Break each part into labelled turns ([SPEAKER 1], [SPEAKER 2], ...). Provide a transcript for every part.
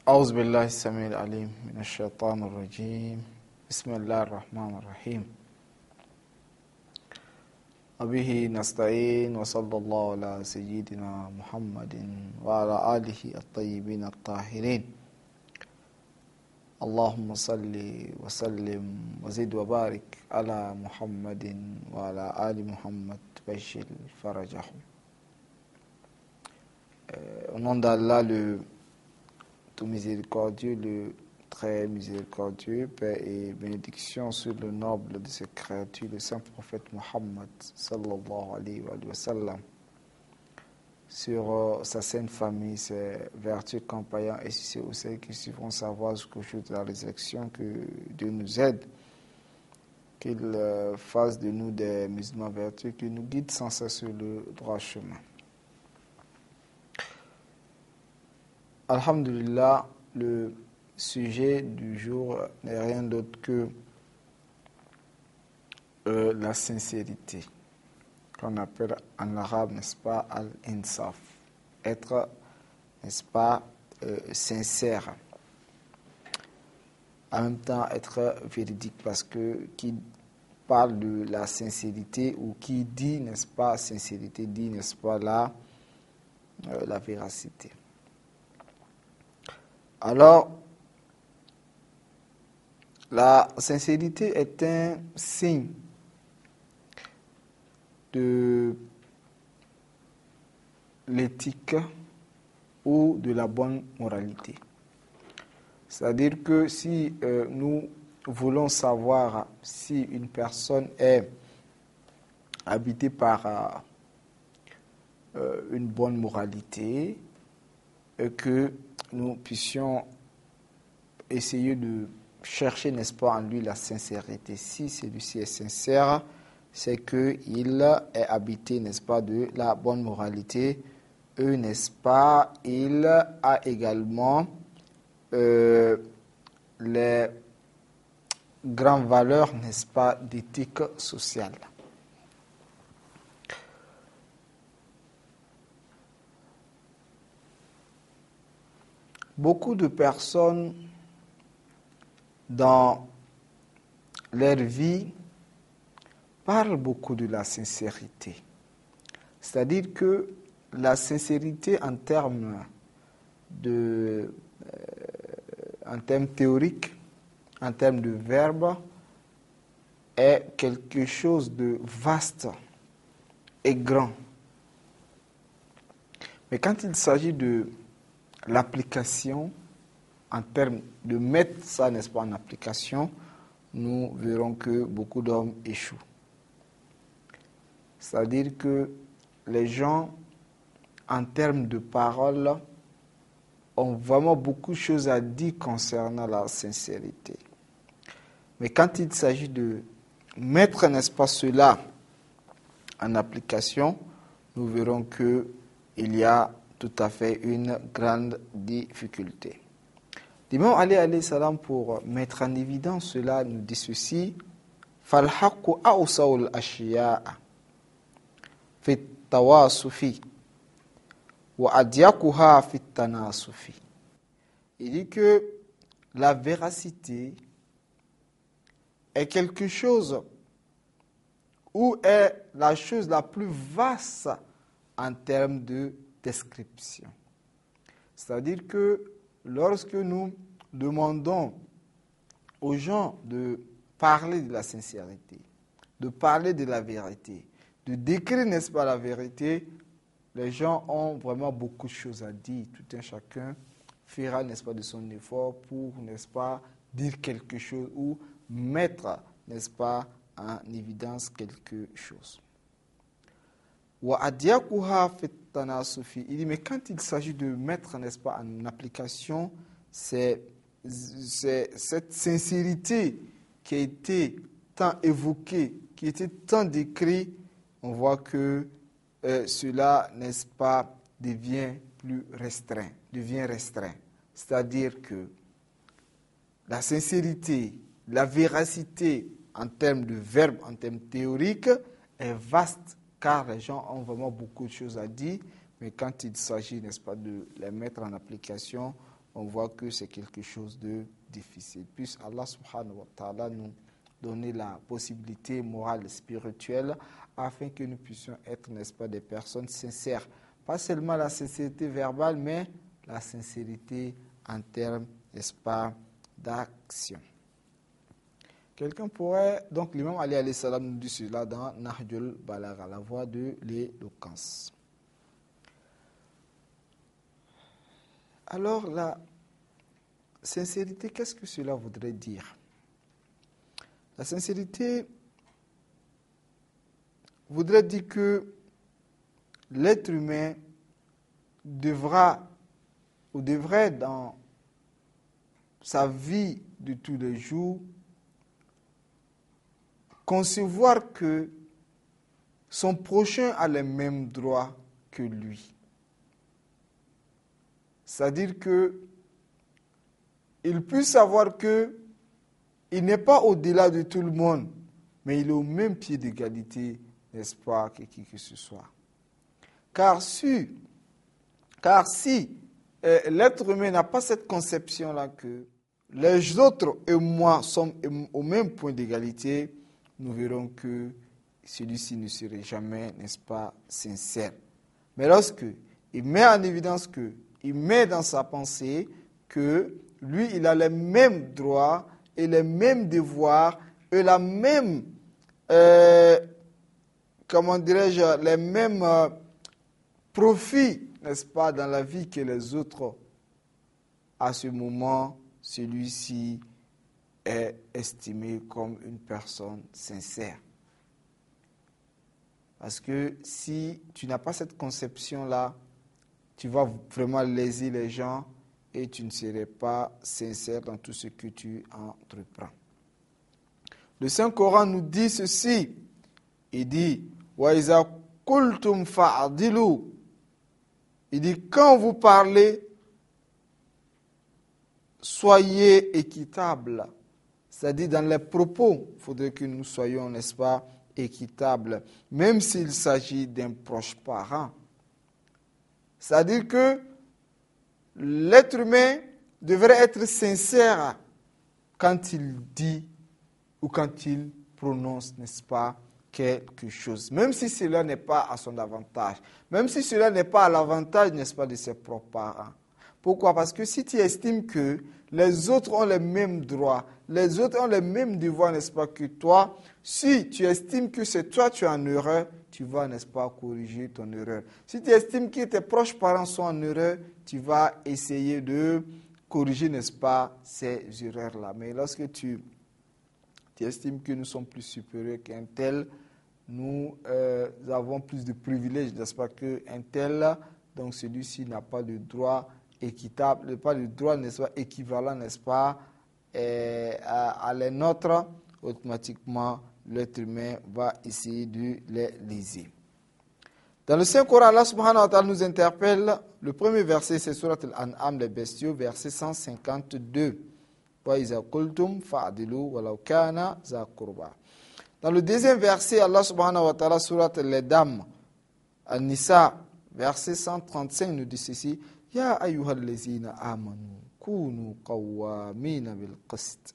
[SPEAKER 1] أعوذ بالله السميع العليم من الشيطان الرجيم بسم الله الرحمن الرحيم وبه نستعين وصلى الله على سيدنا محمد وعلى آله الطيبين الطاهرين اللهم صل وسلم وزد وبارك على محمد وعلى آل محمد بشر فرجهم. Au nom d'Allah, le tout miséricordieux, le très miséricordieux, paix et bénédiction sur le noble de ses créatures, le saint prophète Muhammad sallallahu alayhi wa sallam, sur sa sainte famille, ses vertus compagnons et sur ceux qui suivront sa voie jusqu'au jour de la résurrection, que Dieu nous aide, qu'il fasse de nous des musulmans vertueux, qu'il nous guide sans cesse sur le droit chemin. Alhamdulillah, le sujet du jour n'est rien d'autre que la sincérité, qu'on appelle en arabe, n'est-ce pas, al-insaf, être, n'est-ce pas, sincère. En même temps, être véridique, parce que qui parle de la sincérité ou qui dit, n'est-ce pas, sincérité, dit, n'est-ce pas, la véracité. Alors, la sincérité est un signe de l'éthique ou de la bonne moralité. C'est-à-dire que si nous voulons savoir si une personne est habitée par une bonne moralité, que nous puissions essayer de chercher, n'est-ce pas, en lui la sincérité. Si celui-ci est sincère, c'est qu'il est habité, n'est-ce pas, de la bonne moralité. N'est-ce pas, il a également les grandes valeurs, n'est-ce pas, d'éthique sociale. Beaucoup de personnes dans leur vie parlent beaucoup de la sincérité. C'est-à-dire que la sincérité en termes théoriques, en termes de verbe, est quelque chose de vaste et grand. Mais quand il s'agit de l'application, en termes de mettre ça, n'est-ce pas, en application, nous verrons que beaucoup d'hommes échouent. C'est-à-dire que les gens, en termes de parole, ont vraiment beaucoup de choses à dire concernant la sincérité. Mais quand il s'agit de mettre, n'est-ce pas, cela en application, nous verrons qu'il y a tout à fait une grande difficulté. L'imam Ali alayhi salam, pour mettre en évidence cela, nous dit ceci: Falhaqu awsawul ashiya'a fit tawasufi wa adyakuha fit tanasufi. Il dit que la véracité est quelque chose ou est la chose la plus vaste en termes de description. C'est-à-dire que lorsque nous demandons aux gens de parler de la sincérité, de parler de la vérité, de décrire, n'est-ce pas, la vérité, les gens ont vraiment beaucoup de choses à dire. Tout un chacun fera, n'est-ce pas, de son effort pour, n'est-ce pas, dire quelque chose ou mettre, n'est-ce pas, en évidence quelque chose. Il dit, mais quand il s'agit de mettre, n'est-ce pas, en application, c'est cette sincérité qui a été tant évoquée, qui a été tant décrite, on voit que cela, n'est-ce pas, devient restreint. C'est-à-dire que la sincérité, la véracité en termes de verbe, en termes théoriques, est vaste, car les gens ont vraiment beaucoup de choses à dire, mais quand il s'agit, n'est-ce pas, de les mettre en application, on voit que c'est quelque chose de difficile. Puisse Allah subhanahu wa ta'ala nous donner la possibilité morale et spirituelle afin que nous puissions être, n'est-ce pas, des personnes sincères. Pas seulement la sincérité verbale, mais la sincérité en termes, n'est-ce pas, d'action. Quelqu'un pourrait, donc l'imam Ali alayhi salam nous dit cela dans Nahjul Balagha, la voie de l'éloquence. Alors la sincérité, qu'est-ce que cela voudrait dire? La sincérité voudrait dire que l'être humain devrait dans sa vie de tous les jours concevoir que son prochain a les mêmes droits que lui. C'est-à-dire que il puisse savoir que il n'est pas au-delà de tout le monde, mais il est au même pied d'égalité, n'est-ce pas, que qui que ce soit. Car si l'être humain n'a pas cette conception-là que les autres et moi sommes au même point d'égalité, nous verrons que celui-ci ne serait jamais, n'est-ce pas, sincère. Mais lorsque il met en évidence que, il met dans sa pensée que lui, il a les mêmes droits et les mêmes devoirs et la même, les mêmes profits, n'est-ce pas, dans la vie que les autres, à ce moment, celui-ci est estimé comme une personne sincère. Parce que si tu n'as pas cette conception-là, tu vas vraiment léser les gens et tu ne serais pas sincère dans tout ce que tu entreprends. Le Saint-Coran nous dit ceci. Il dit « Wa iza qultum fa'adilu » Il dit « Quand vous parlez, soyez équitables. » C'est-à-dire dans les propos, il faudrait que nous soyons, n'est-ce pas, équitables, même s'il s'agit d'un proche parent. C'est-à-dire que l'être humain devrait être sincère quand il dit ou quand il prononce, n'est-ce pas, quelque chose. Même si cela n'est pas à son avantage. Même si cela n'est pas à l'avantage, n'est-ce pas, de ses propres parents. Pourquoi? Parce que si tu estimes que les autres ont les mêmes droits, les autres ont les mêmes devoirs, n'est-ce pas, que toi, si tu estimes que c'est toi tu es en erreur, tu vas, n'est-ce pas, corriger ton erreur. Si tu estimes que tes proches parents sont en erreur, tu vas essayer de corriger, n'est-ce pas, ces erreurs-là. Mais lorsque tu estimes que nous sommes plus supérieurs qu'un tel, nous avons plus de privilèges, n'est-ce pas, qu'un tel, donc celui-ci n'a pas de droit équitable, pas de droit, n'est-ce pas, équivalent, n'est-ce pas, à les nôtres, automatiquement, l'être humain va essayer de les léser. Dans le Saint-Coran, Allah subhanahu wa ta'ala nous interpelle, le premier verset, c'est Surat Al-An'am, les bestiaux, verset 152. Dans le deuxième verset, Allah subhanahu wa ta'ala, Surat Al-Damm, An-Nisa, verset 135, nous dit ceci, Ya ayyuhallazina amanu, kunu qawwamina bil qist,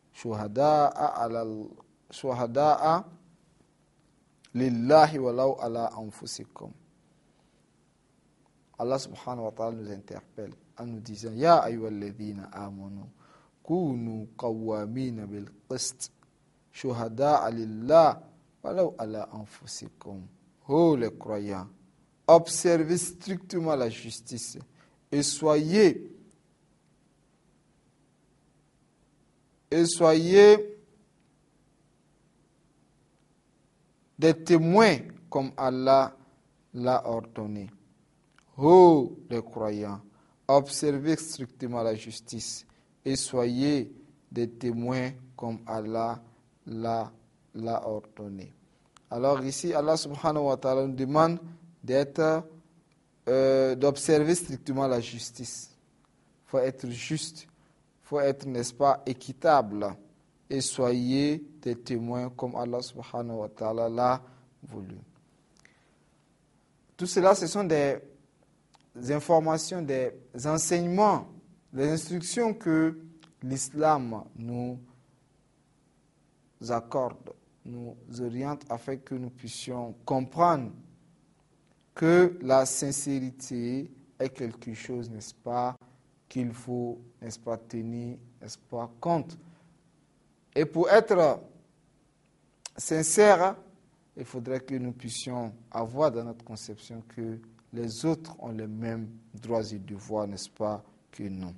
[SPEAKER 1] shuhada'a lillahi walau ala anfusikum. Allah subhanahu wa ta'ala nous interpelle en nous disant, Ya ayyuhallazina amanu, kunu qawwamina bil qist, shuhada'a lillahi walau ala anfusikum. Oh les croyants, observez strictement la justice et soyez des témoins comme Allah l'a ordonné. Oh les croyants, observez strictement la justice et soyez des témoins comme Allah l'a ordonné. Alors ici, Allah subhanahu wa ta'ala nous demande d'observer strictement la justice. Il faut être juste, il faut être, n'est-ce pas, équitable. Et soyez des témoins comme Allah subhanahu wa ta'ala l'a voulu. Tout cela, ce sont des informations, des enseignements Les instructions que l'islam nous accorde, nous oriente afin que nous puissions comprendre que la sincérité est quelque chose, n'est-ce pas, qu'il faut, n'est-ce pas, tenir, n'est-ce pas, compte. Et pour être sincère, il faudrait que nous puissions avoir dans notre conception que les autres ont les mêmes droits et devoirs, n'est-ce pas, que nous.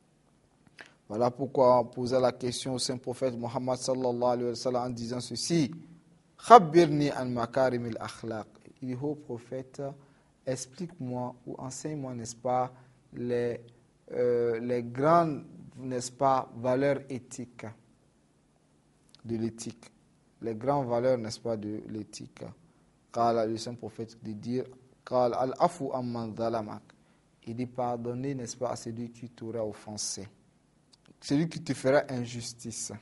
[SPEAKER 1] Voilà pourquoi on posait la question au Saint-Prophète Mohammed sallallahu alayhi wa sallam en disant ceci. Khabirni an makarim al-akhlaq. Il dit, ô prophète, explique-moi ou enseigne-moi, n'est-ce pas, les grandes, n'est-ce pas, valeurs éthiques, de l'éthique. Les grandes valeurs, n'est-ce pas, de l'éthique. Car le Saint-Prophète dit dire, Qal al-afu amman zalamak. Il dit pardonner, n'est-ce pas, à celui qui t'aurait offensé. Celui qui te fera injustice.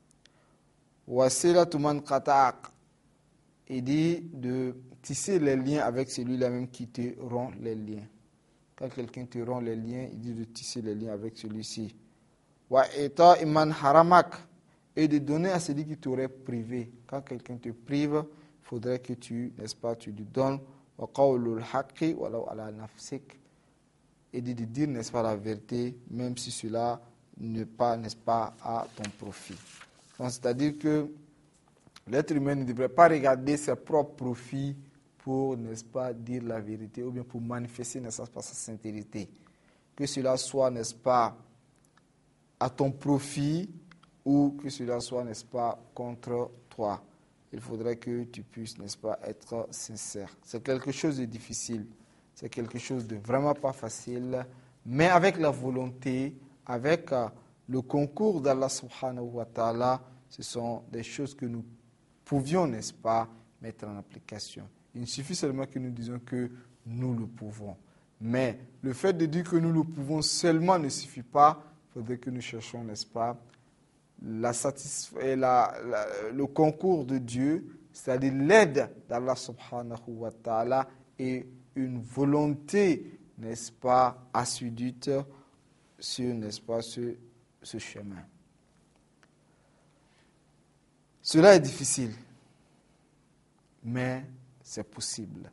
[SPEAKER 1] Wasilatu man qata'ak. Il dit de tisser les liens avec celui-là même qui te rompt les liens. Quand quelqu'un te rompt les liens, il dit de tisser les liens avec celui-ci. Wa ita iman haramak. Et de donner à celui qui t'aurait privé. Quand quelqu'un te prive, il faudrait que tu, n'est-ce pas, tu lui donnes. Wa qawlul haqqi walaw ala nafsik. Et de dire, n'est-ce pas, la vérité, même si cela n'est pas, n'est-ce pas, à ton profit. Donc, c'est-à-dire que l'être humain ne devrait pas regarder ses propres profits pour, n'est-ce pas, dire la vérité ou bien pour manifester, n'est-ce pas, sa sincérité. Que cela soit, n'est-ce pas, à ton profit ou que cela soit, n'est-ce pas, contre toi. Il faudrait que tu puisses, n'est-ce pas, être sincère. C'est quelque chose de difficile. C'est quelque chose de vraiment pas facile. Mais avec la volonté, avec le concours d'Allah subhanahu wa ta'ala, ce sont des choses que nous pouvions, n'est-ce pas, mettre en application. Il suffit seulement que nous disions que nous le pouvons. Mais le fait de dire que nous le pouvons seulement ne suffit pas. Il faudrait que nous cherchions, n'est-ce pas, le concours de Dieu, c'est-à-dire l'aide d'Allah subhanahu wa ta'ala et une volonté, n'est-ce pas, assidue sur, n'est-ce pas, ce chemin. Cela est difficile, mais c'est possible.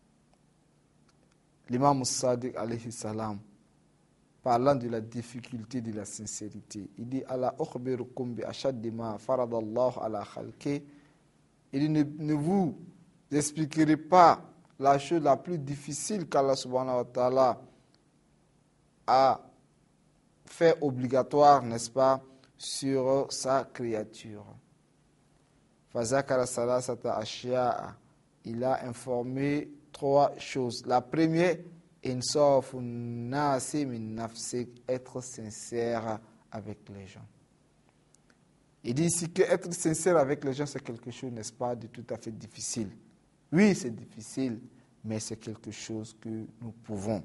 [SPEAKER 1] L'imam Sadiq alayhi salam, parlant de la difficulté de la sincérité, il dit Ala ukhbirukum bi ashaddi ma faradallahu ala khalqi. Il dit ne vous expliquerai pas la chose la plus difficile qu'Allah subhanahu wa ta'ala a fait obligatoire, n'est-ce pas, sur sa créature. Fazakara salasata ashya'a. Il a informé 3 choses. La première, insafun nasi min nafsik, être sincère avec les gens. Il dit ici que être sincère avec les gens, c'est quelque chose, n'est-ce pas, de tout à fait difficile. Oui, c'est difficile, mais c'est quelque chose que nous pouvons.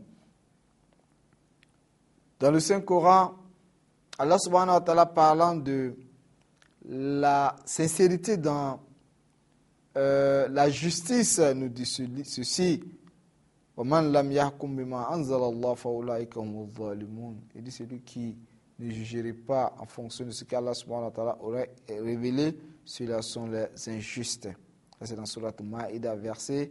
[SPEAKER 1] Dans le Saint-Coran, Allah subhanahu wa ta'ala parlant de la sincérité dans la justice, nous dit ceci. وَمَنْ لَمْ يَحْكُمْ بِمَا أَنزَلَ اللَّهُ فَأُولَٰئِكَ هُمُ الظَّالِمُونَ. Il dit celui qui ne jugerait pas en fonction de ce qu'Allah subhanahu wa ta'ala aurait révélé, ceux-là sont les injustes. Ça, c'est dans Surat Maïda, verset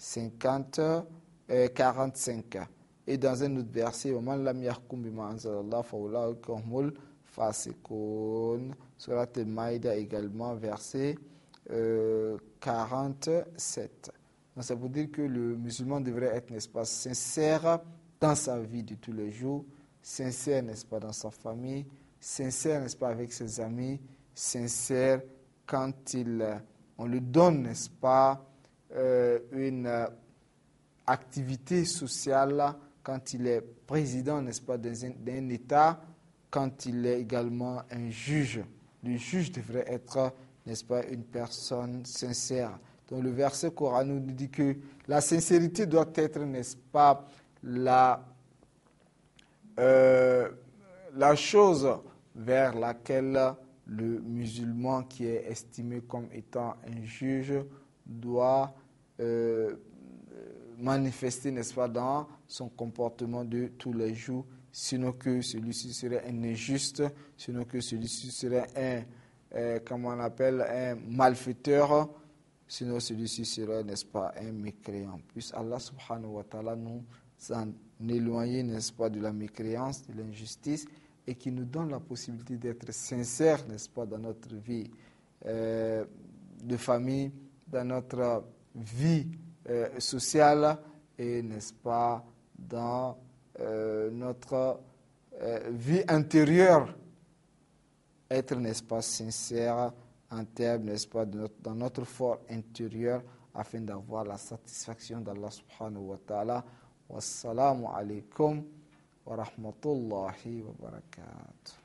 [SPEAKER 1] 45. Et dans un autre verset, وَمَنْ لَمْ يَحْكُمْ بِمَا أَنزَلَ اللَّهُ فَأُولَٰئِكَ هُمُ الْفَاسِقُونَ. Surat Maïda également, verset 47. Donc, ça veut dire que le musulman devrait être, n'est-ce pas, sincère dans sa vie de tous les jours, sincère, n'est-ce pas, dans sa famille, sincère, n'est-ce pas, avec ses amis, sincère quand on lui donne, n'est-ce pas, une activité sociale, quand il est président, n'est-ce pas, d'un État, quand il est également un juge. Le juge devrait être, n'est-ce pas, une personne sincère. Donc le verset Coran nous dit que la sincérité doit être, n'est-ce pas, la chose vers laquelle le musulman qui est estimé comme étant un juge doit manifester, n'est-ce pas, dans son comportement de tous les jours, sinon que celui-ci serait un injuste, sinon que celui-ci serait un malfaiteur, sinon celui-ci serait, n'est-ce pas, un mécréant. Puisse Allah subhanahu wa ta'ala nous en éloigner, n'est-ce pas, de la mécréance, de l'injustice, et qui nous donne la possibilité d'être sincères, n'est-ce pas, dans notre vie de famille, dans notre vie sociale et, n'est-ce pas, dans notre vie intérieure. Être, n'est-ce pas, sincère en termes, n'est-ce pas, dans notre fort intérieur afin d'avoir la satisfaction d'Allah subhanahu wa ta'ala. Wassalamu alaikum wa rahmatullahi wa barakatuh.